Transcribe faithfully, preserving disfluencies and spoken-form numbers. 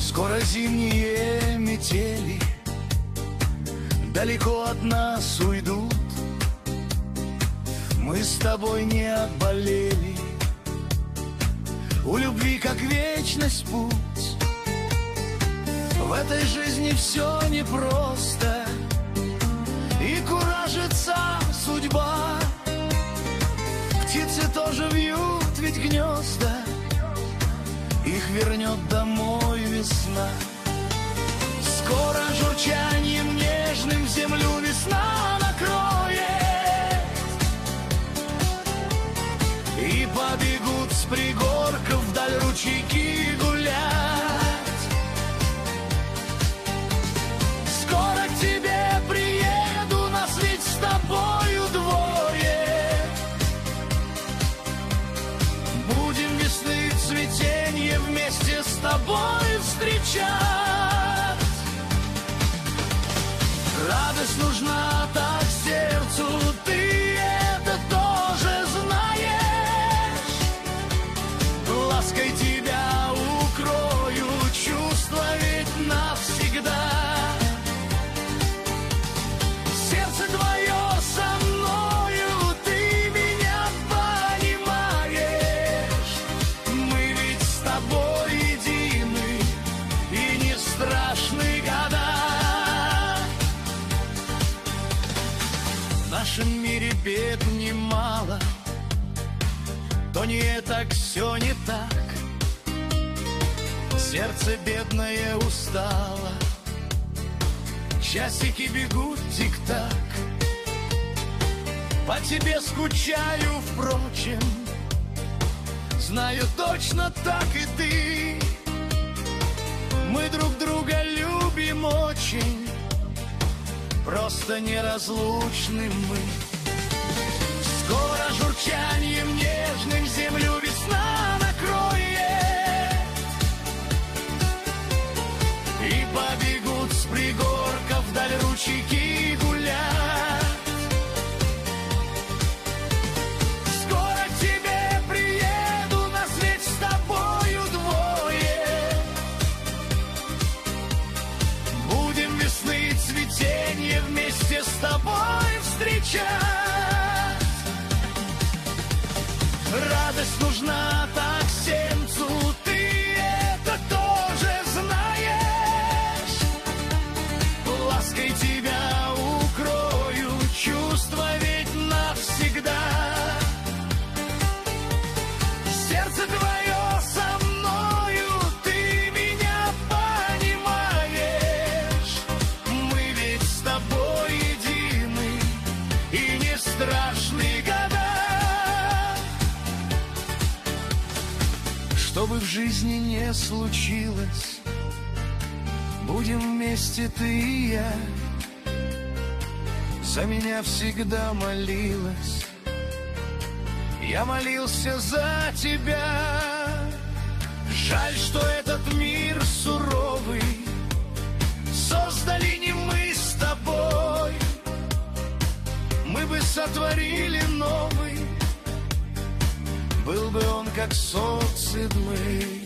Скоро зимние метели далеко от нас уйдут. Мы с тобой не отболели, у любви как вечность путь. В этой жизни все непросто, и куражится судьба. Птицы тоже вьют ведь гнезда, их вернет домой весна. Скоро журчанием нежным землю весна накроет, и побегут с пригорков вдаль ручейки гулять. Скоро к тебе приеду, нас ведь с тобою двое. Будем весны цветенье вместе с тобой встречать. Радость нужна так сердцу, ты это тоже знаешь. Лаской тебя укрою, чувства ведь навсегда. Сердце твое со мною, ты меня понимаешь. Мы ведь с тобой едины, и не страшны года. В нашем мире бед немало, то не так, все не так. Сердце бедное устало, часики бегут тик-так. По тебе скучаю, впрочем, знаю точно так и ты. Мы друг друга любим очень, просто неразлучны мы. Скоро журчанием нежным землю весна накроет, и побегут с пригорков вдаль ручейки гулять. Скоро к тебе приеду, нас ведь с тобою двое. Будем весны цветенье вместе с тобой встречать. Радость нужна так сердцу, ты это тоже знаешь. Лаской тебя укрою, чувства ведь навсегда. Сердце твое со мною, ты меня понимаешь. Мы ведь с тобой едины, и не страшны года. Что бы в жизни не случилось, будем вместе ты и я. За меня всегда молилась, я молился за тебя. Жаль, что этот мир суровый создали не мы с тобой. Мы бы сотворили новый, был бы он как солнце мы.